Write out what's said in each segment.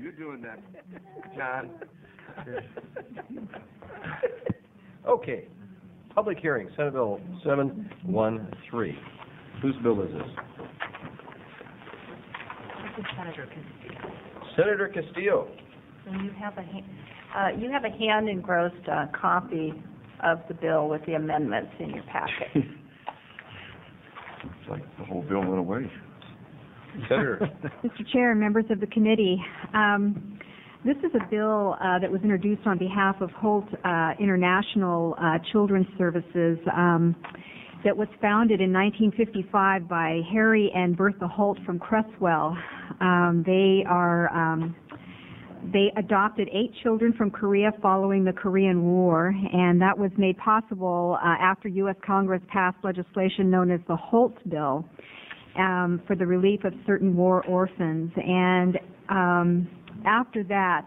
you doing that, John? Okay. Public hearing, Senate Bill 713. Whose bill is this? This is Senator Castillo. Senator Castillo. And you have a hand-engrossed copy of the bill with the amendments in your packet. It's like the whole bill went away. Senator. Mr. Chair and members of the committee, this is a bill that was introduced on behalf of Holt International Children's Services that was founded in 1955 by Harry and Bertha Holt from Cresswell. They adopted 8 children from Korea following the Korean War, and that was made possible after U.S. Congress passed legislation known as the Holt Bill for the relief of certain war orphans. And after that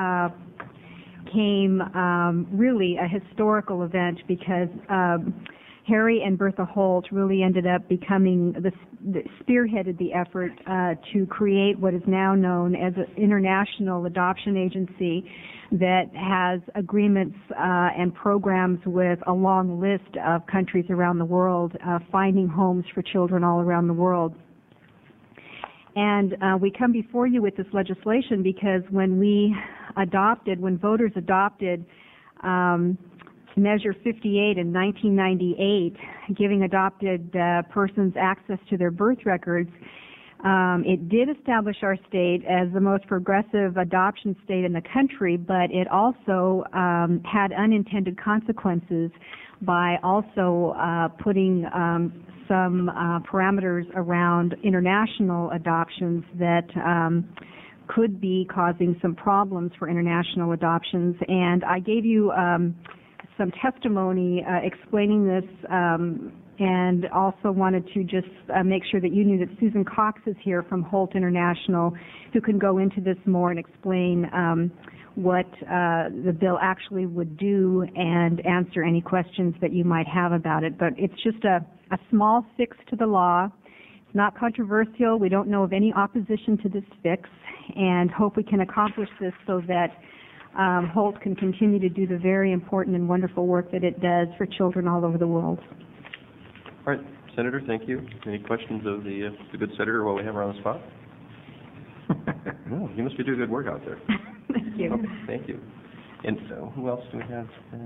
came really a historical event because Harry and Bertha Holt really ended up becoming spearheaded the effort to create what is now known as an international adoption agency that has agreements and programs with a long list of countries around the world, finding homes for children all around the world. And we come before you with this legislation because when voters adopted Measure 58 in 1998, giving adopted persons access to their birth records, it did establish our state as the most progressive adoption state in the country, but it also had unintended consequences by also putting some parameters around international adoptions that could be causing some problems for international adoptions. And I gave you some testimony explaining this, and also wanted to just make sure that you knew that Susan Cox is here from Holt International, who can go into this more and explain what the bill actually would do and answer any questions that you might have about it. But it's just a small fix to the law. It's not controversial. We don't know of any opposition to this fix, and hope we can accomplish this so that Holt can continue to do the very important and wonderful work that it does for children all over the world. All right, Senator, thank you. Any questions of the good senator while we have her on the spot? No, you must be doing good work out there. Thank you. Okay, thank you. And who else do we have?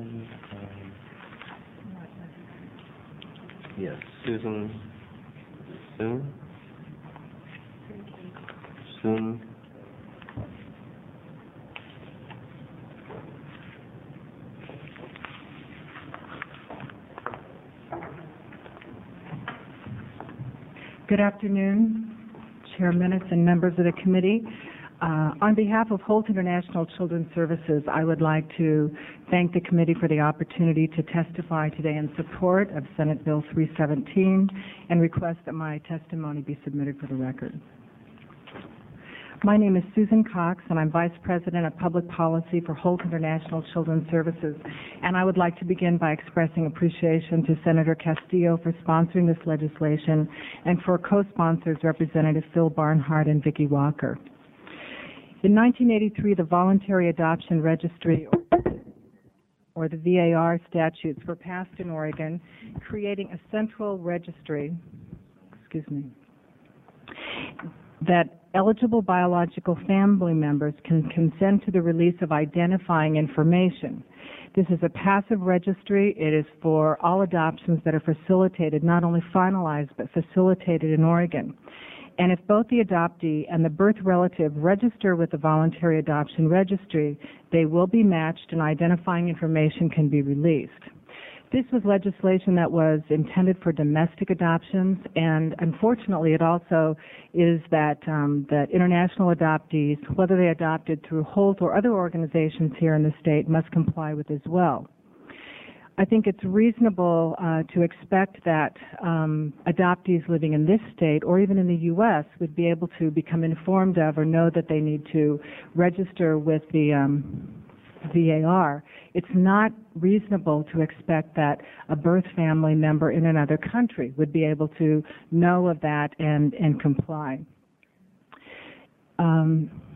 Yes, Susan. Good afternoon, Chair Minutes and members of the committee. On behalf of Holt International Children's Services, I would like to thank the committee for the opportunity to testify today in support of Senate Bill 317 and request that my testimony be submitted for the record. My name is Susan Cox, and I'm Vice President of Public Policy for Holt International Children's Services. And I would like to begin by expressing appreciation to Senator Castillo for sponsoring this legislation and for co-sponsors Representative Phil Barnhart and Vicki Walker. In 1983, the Voluntary Adoption Registry, or the VAR statutes, were passed in Oregon, creating a central registry, that eligible biological family members can consent to the release of identifying information. This is a passive registry. It is for all adoptions that are facilitated, not only finalized, but facilitated in Oregon. And if both the adoptee and the birth relative register with the Voluntary Adoption Registry, they will be matched and identifying information can be released. This was legislation that was intended for domestic adoptions, and unfortunately it also is that international adoptees, whether they adopted through Holt or other organizations here in the state, must comply with as well. I think it's reasonable to expect that adoptees living in this state or even in the U.S. would be able to become informed of or know that they need to register with the VAR. It's not reasonable to expect that a birth family member in another country would be able to know of that and comply.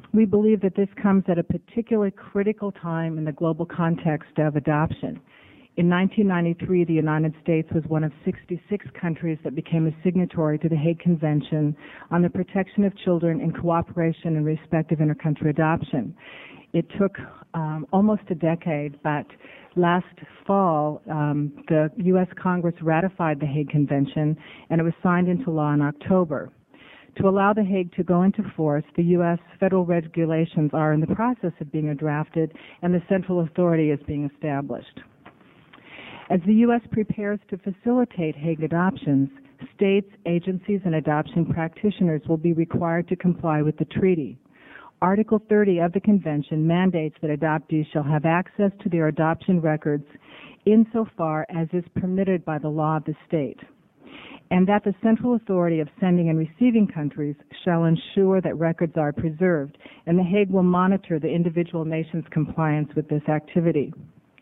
We believe that this comes at a particularly critical time in the global context of adoption. In 1993, the United States was one of 66 countries that became a signatory to the Hague Convention on the Protection of Children in Cooperation and Respect of Intercountry Adoption. It took almost a decade, but last fall, the U.S. Congress ratified the Hague Convention, and it was signed into law in October. To allow the Hague to go into force, the U.S. federal regulations are in the process of being drafted, and the central authority is being established. As the U.S. prepares to facilitate Hague adoptions, states, agencies, and adoption practitioners will be required to comply with the treaty. Article 30 of the Convention mandates that adoptees shall have access to their adoption records insofar as is permitted by the law of the state, and that the central authority of sending and receiving countries shall ensure that records are preserved, and the Hague will monitor the individual nation's compliance with this activity.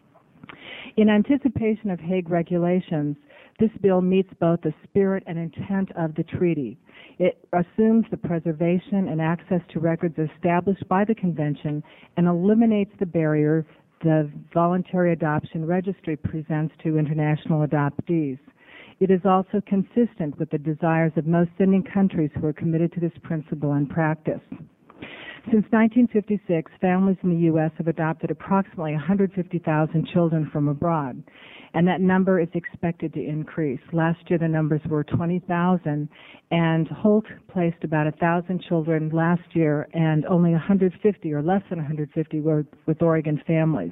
In anticipation of Hague regulations, this bill meets both the spirit and intent of the treaty. It assumes the preservation and access to records established by the Convention and eliminates the barrier the Voluntary Adoption Registry presents to international adoptees. It is also consistent with the desires of most sending countries who are committed to this principle and practice. Since 1956, families in the U.S. have adopted approximately 150,000 children from abroad, and that number is expected to increase. Last year, the numbers were 20,000, and Holt placed about 1,000 children last year, and only 150 or less than 150 were with Oregon families.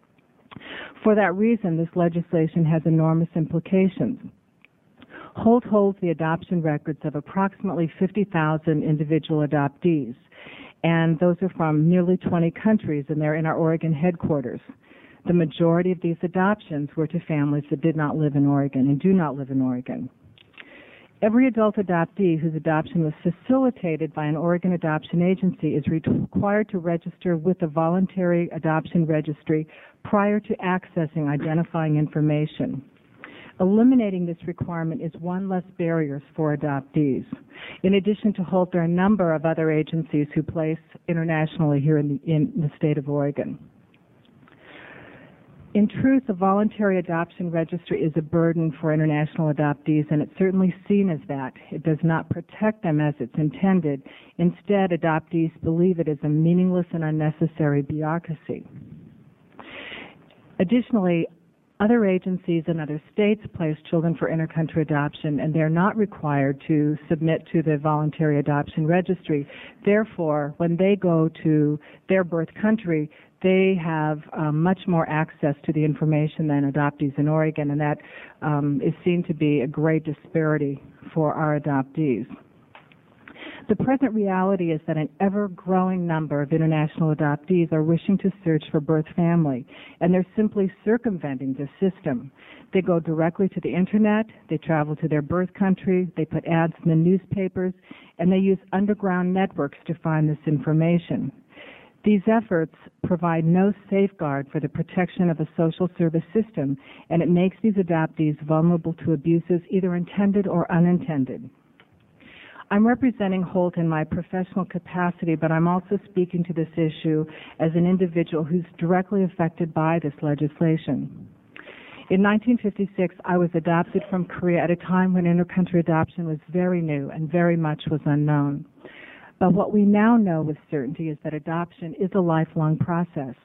For that reason, this legislation has enormous implications. Holt holds the adoption records of approximately 50,000 individual adoptees, and those are from nearly 20 countries, and they're in our Oregon headquarters. The majority of these adoptions were to families that did not live in Oregon and do not live in Oregon. Every adult adoptee whose adoption was facilitated by an Oregon adoption agency is required to register with the Voluntary Adoption Registry prior to accessing identifying information. Eliminating this requirement is one less barrier for adoptees. In addition to Holt, there are a number of other agencies who place internationally here in the state of Oregon. In truth, the Voluntary Adoption Registry is a burden for international adoptees, and it's certainly seen as that. It does not protect them as it's intended. Instead, adoptees believe it is a meaningless and unnecessary bureaucracy. Additionally, other agencies in other states place children for intercountry adoption, and they're not required to submit to the Voluntary Adoption Registry. Therefore, when they go to their birth country, they have much more access to the information than adoptees in Oregon, and that is seen to be a great disparity for our adoptees. The present reality is that an ever-growing number of international adoptees are wishing to search for birth family, and they're simply circumventing the system. They go directly to the Internet, they travel to their birth country, they put ads in the newspapers, and they use underground networks to find this information. These efforts provide no safeguard for the protection of the social service system, and it makes these adoptees vulnerable to abuses either intended or unintended. I'm representing Holt in my professional capacity, but I'm also speaking to this issue as an individual who's directly affected by this legislation. In 1956, I was adopted from Korea at a time when intercountry adoption was very new and very much was unknown. But what we now know with certainty is that adoption is a lifelong process.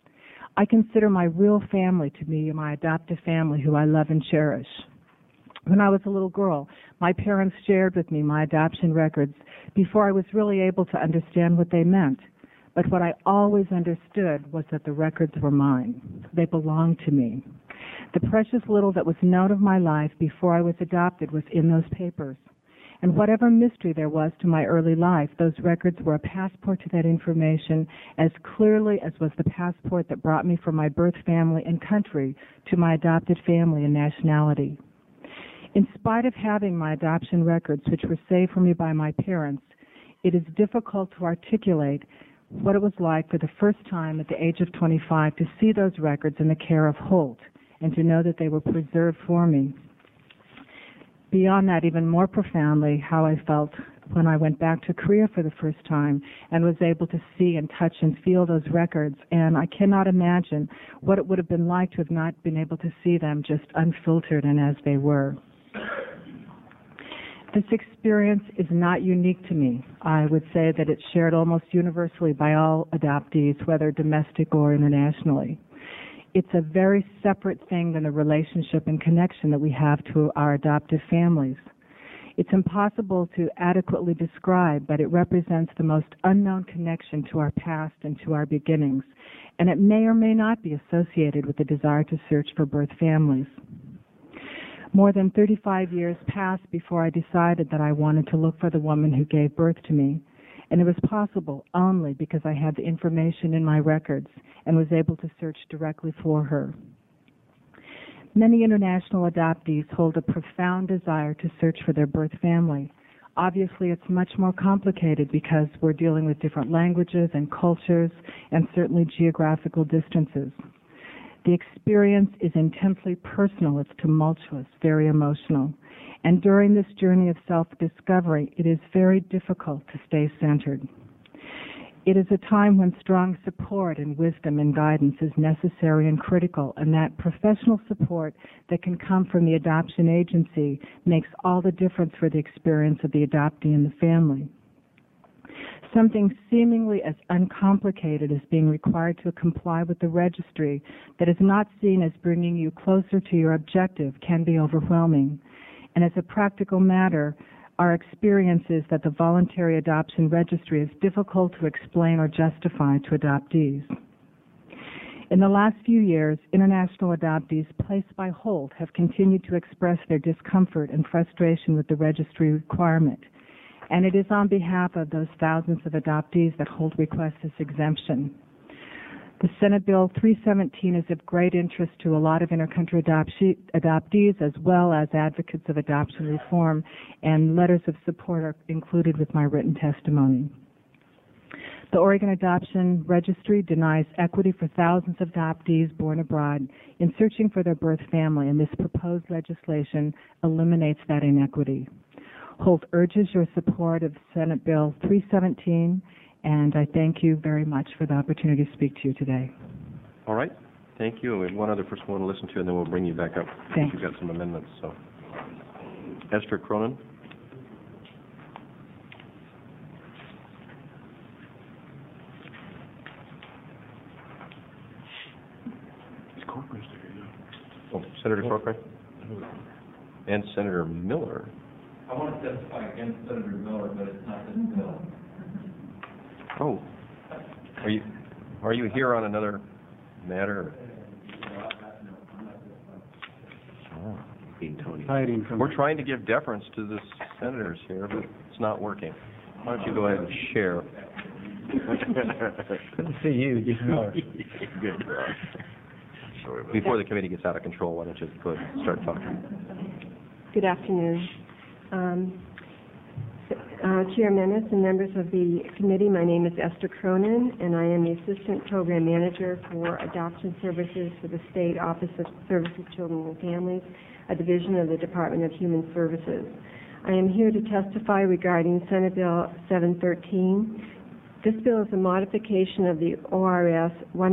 I consider my real family to be my adoptive family who I love and cherish. When I was a little girl, my parents shared with me my adoption records before I was really able to understand what they meant. But what I always understood was that the records were mine. They belonged to me. The precious little that was known of my life before I was adopted was in those papers. And whatever mystery there was to my early life, those records were a passport to that information as clearly as was the passport that brought me from my birth family and country to my adopted family and nationality. In spite of having my adoption records, which were saved for me by my parents, it is difficult to articulate what it was like for the first time at the age of 25 to see those records in the care of Holt and to know that they were preserved for me. Beyond that, even more profoundly, how I felt when I went back to Korea for the first time and was able to see and touch and feel those records. And I cannot imagine what it would have been like to have not been able to see them just unfiltered and as they were. This experience is not unique to me. I would say that it's shared almost universally by all adoptees, whether domestic or internationally. It's a very separate thing than the relationship and connection that we have to our adoptive families. It's impossible to adequately describe, but it represents the most unknown connection to our past and to our beginnings, and it may or may not be associated with the desire to search for birth families. More than 35 years passed before I decided that I wanted to look for the woman who gave birth to me, and it was possible only because I had the information in my records and was able to search directly for her. Many international adoptees hold a profound desire to search for their birth family. Obviously, it's much more complicated because we're dealing with different languages and cultures and certainly geographical distances. The experience is intensely personal. It's tumultuous, very emotional. And during this journey of self-discovery, it is very difficult to stay centered. It is a time when strong support and wisdom and guidance is necessary and critical, and that professional support that can come from the adoption agency makes all the difference for the experience of the adoptee and the family. Something seemingly as uncomplicated as being required to comply with the registry that is not seen as bringing you closer to your objective can be overwhelming. And as a practical matter, our experience is that the voluntary adoption registry is difficult to explain or justify to adoptees. In the last few years, international adoptees placed by Holt have continued to express their discomfort and frustration with the registry requirement. And it is on behalf of those thousands of adoptees that Holt requests this exemption. The Senate Bill 317 is of great interest to a lot of intercountry adoptees as well as advocates of adoption reform, and letters of support are included with my written testimony. The Oregon Adoption Registry denies equity for thousands of adoptees born abroad in searching for their birth family, and this proposed legislation eliminates that inequity. Holt urges your support of Senate Bill 317, and I thank you very much for the opportunity to speak to you today. All right. Thank you. We have one other person we want to listen to, and then we'll bring you back up. Thanks. We've got some amendments. So, Esther Cronin. Oh, Senator Corcoran? And Senator Miller. I want to testify against Senator Miller, but it's not this bill. Oh, are you here on another matter? Oh. We're trying to give deference to the senators here, but it's not working. Why don't you go ahead and share? Good to see you. Good. Before the committee gets out of control, why don't you go ahead and start talking? Good afternoon. Chair Menace and members of the committee, my name is Esther Cronin, and I am the Assistant Program Manager for Adoption Services for the State Office of Services, Children and Families, a division of the Department of Human Services. I am here to testify regarding Senate Bill 713. This bill is a modification of the ORS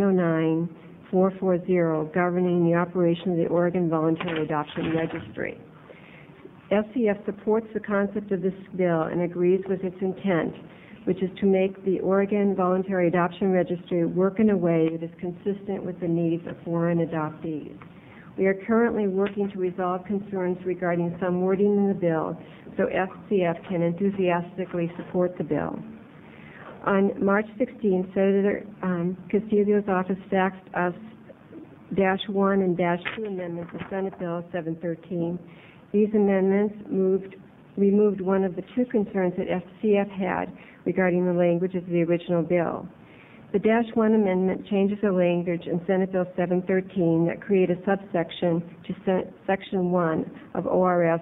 109440 governing the operation of the Oregon Voluntary Adoption Registry. SCF supports the concept of this bill and agrees with its intent, which is to make the Oregon Voluntary Adoption Registry work in a way that is consistent with the needs of foreign adoptees. We are currently working to resolve concerns regarding some wording in the bill so SCF can enthusiastically support the bill. On March 16, Senator Castillo's office faxed us -1 and -2 amendments to Senate Bill 713. These amendments removed one of the two concerns that SCF had regarding the language of the original bill. The -1 amendment changes the language in Senate Bill 713 that create a subsection to Section 1 of ORS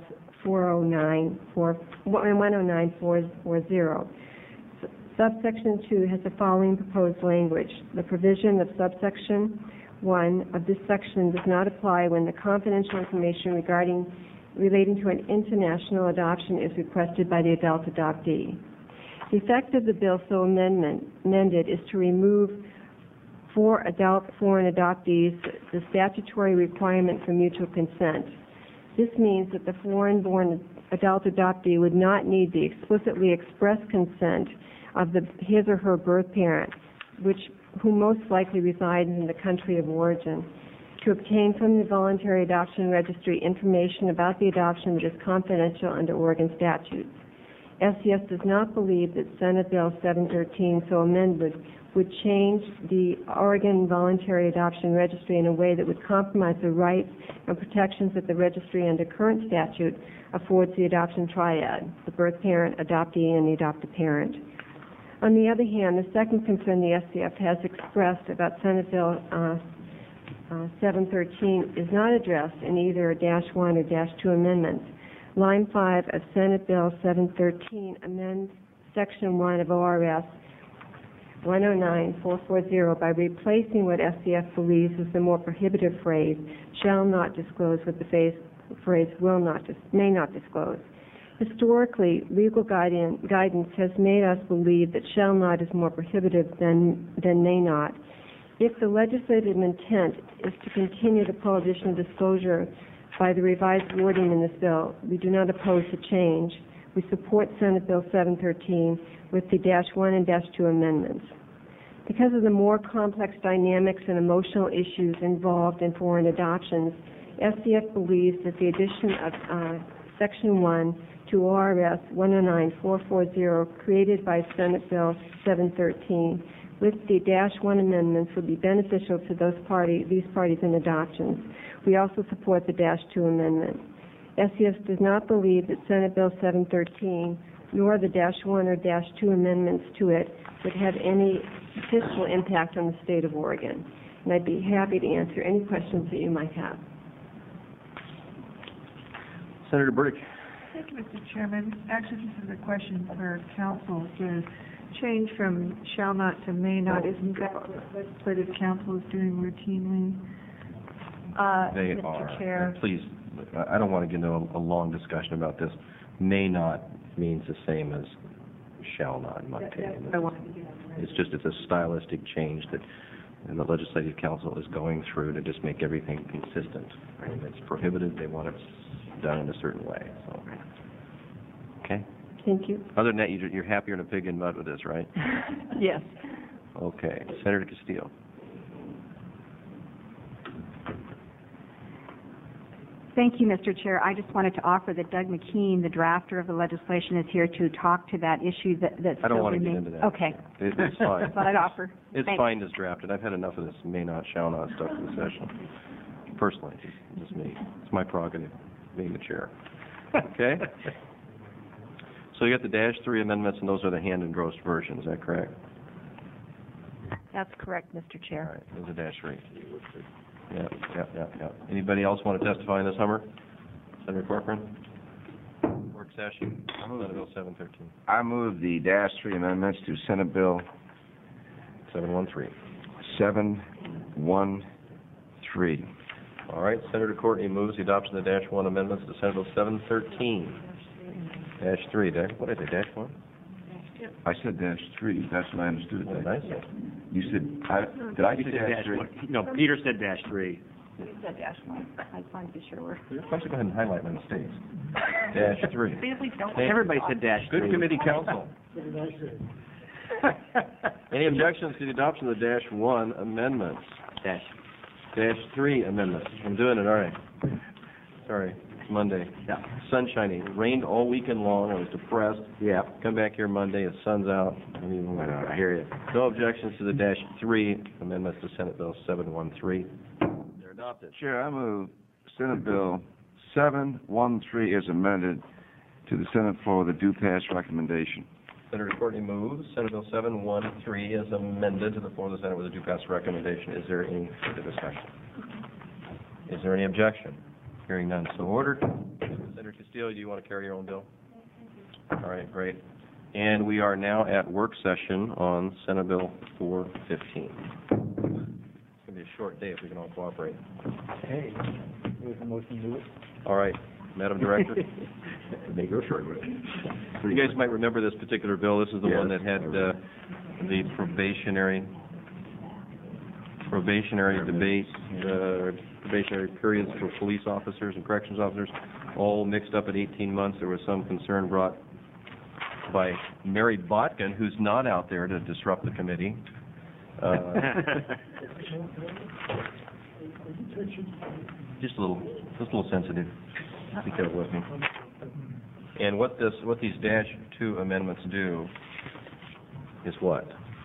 109.440. Subsection 2 has the following proposed language. The provision of subsection 1 of this section does not apply when the confidential information regarding relating to an international adoption is requested by the adult adoptee. The effect of the bill so amended is to remove for adult foreign adoptees the statutory requirement for mutual consent. This means that the foreign-born adult adoptee would not need the explicitly expressed consent of his or her birth parent, who most likely resides in the country of origin, to obtain from the voluntary adoption registry information about the adoption that is confidential under Oregon statutes. SCF does not believe that Senate Bill 713, so amended, would change the Oregon Voluntary Adoption Registry in a way that would compromise the rights and protections that the registry under current statute affords the adoption triad, the birth parent, adoptee, and the adopted parent. On the other hand, the second concern the SCF has expressed about Senate Bill 713 is not addressed in either a -1 or -2 amendments. Line 5 of Senate Bill 713 amends Section 1 of ORS 109-440 by replacing what SCF believes is the more prohibitive phrase, shall not disclose, with the phrase may not disclose. Historically, legal guidance has made us believe that shall not is more prohibitive than may not. If the legislative intent is to continue the prohibition of disclosure by the revised wording in this bill, we do not oppose the change. We support Senate Bill 713 with the -1 and -2 amendments. Because of the more complex dynamics and emotional issues involved in foreign adoptions, SCF believes that the addition of Section 1 to ORS 109-440 created by Senate Bill 713 with the -1 amendments would be beneficial to these parties in adoptions. We also support the -2 amendment. SCF does not believe that Senate Bill 713 nor the -1 or -2 amendments to it would have any fiscal impact on the state of Oregon. And I'd be happy to answer any questions that you might have. Senator Burdick. Thank you, Mr. Chairman. Actually, this is a question for council. The change from shall not to may not, isn't that what legislative council is doing routinely? They Mr. are. Chair. Please, I don't want to get into a long discussion about this. May not means the same as shall not, in my opinion. It's a stylistic change that the Legislative Council is going through to just make everything consistent. And it's prohibited, they want it done in a certain way, so. Okay? Thank you. Other than that, you're happier than a pig in mud with this, right? Yes. Okay. Senator Castillo. Thank you, Mr. Chair. I just wanted to offer that Doug McKean, the drafter of the legislation, is here to talk to that issue that still remains. I don't want to get into that. Okay. It's fine. That's what I'd offer. It's Thanks. fine as drafted. I've had enough of this may not, shall not stuff in the session. Personally, just me. It's my prerogative, being the chair. Okay? So you got the -3 amendments, and those are the hand-engrossed version. Is that correct? That's correct, Mr. All Chair. right. There's a -3. Yeah. Anybody else want to testify in this Hummer? Senator Corcoran? Work session. Senate Bill 713. I move the -3 amendments to Senate Bill 713. 713. All right. Senator Courtney moves the adoption of the -1 amendments to Senate Bill 713. -3. What did I say, -1? I said -3. That's what I understood. What did I say? You said, did I say -3? No, Peter said -3. You said -1. I just wanted to be sure we're. Why don't you go ahead and highlight my mistakes? -3. Everybody said -3. Good committee counsel. Any objections to the adoption of the -1 amendments? -3 amendments. I'm doing it, all right. Sorry, it's Monday. Yeah. Sunshiny. It rained all weekend long. I was depressed. Yeah. Come back here Monday, the sun's out. I hear you. No objections to the -3 amendments to Senate Bill 713. They're adopted. Chair, I move Senate Bill 713 is amended to the Senate floor with a due pass recommendation. Senator Courtney moves Senate Bill 713 is amended to the floor of the Senate with a due pass recommendation. Is there any further discussion? Is there any objection? Hearing none, so ordered. Senator Castillo, do you want to carry your own bill? All right, great. And we are now at work session on Senate Bill 415. It's going to be a short day if we can all cooperate. Hey, there's a motion to do it. All right, Madam Director? They go short with it. You guys might remember this particular bill. This is the one that had the probationary debate, probationary periods for police officers and corrections officers, all mixed up at 18 months. There was some concern brought by Mary Botkin, who's not out there to disrupt the committee. Just a little sensitive. Be careful with me. And what these -2 amendments do is what?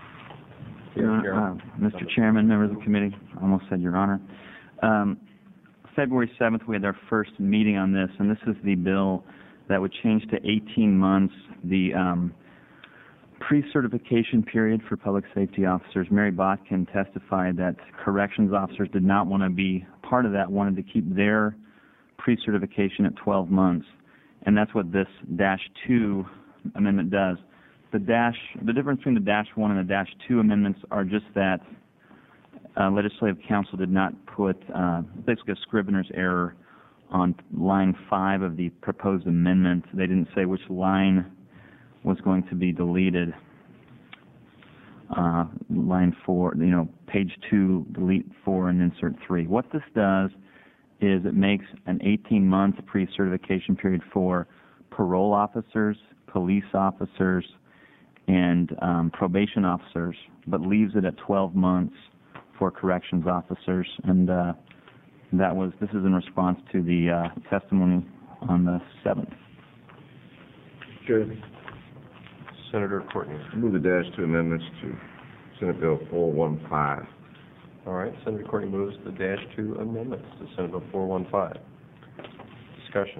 Mr. Chairman, members of the committee, I almost said Your Honor. February 7th, we had our first meeting on this, and this is the bill that would change to 18 months the pre-certification period for public safety officers. Mary Botkin testified that corrections officers did not want to be part of that, wanted to keep their pre-certification at 12 months, and that's what this -2 amendment does. The difference between the -1 and the -2 amendments are just that Legislative Council did not put basically a scrivener's error on line 5 of the proposed amendment. They didn't say which line was going to be deleted. Line 4, page 2, delete 4 and insert 3. What this does is it makes an 18-month pre-certification period for parole officers, police officers, and probation officers, but leaves it at 12 months for corrections officers. And this is in response to the testimony on the 7th. Sure. Senator Courtney. Move the -2 amendments to Senate Bill 415. All right, Senator Courtney moves the -2 amendments to Senate Bill 415. Discussion.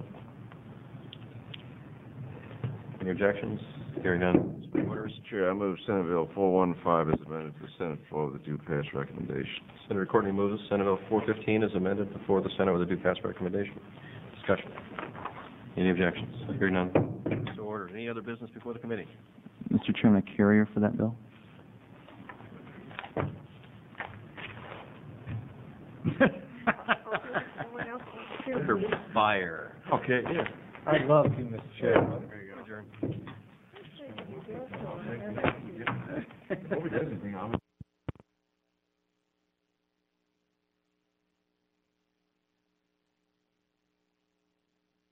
Any objections? Hearing none. Mr. Chair, I move Senate Bill 415 as amended to the Senate floor with a due pass recommendation. Senator Courtney moves Senate Bill 415 as amended before the Senate with a due pass recommendation. Discussion. Any objections? Hearing none. So ordered. Any other business before the committee? Mr. Chairman, a carrier for that bill? Senator Byer. Okay, yeah. I love you, Mr. Chairman. Adjourn.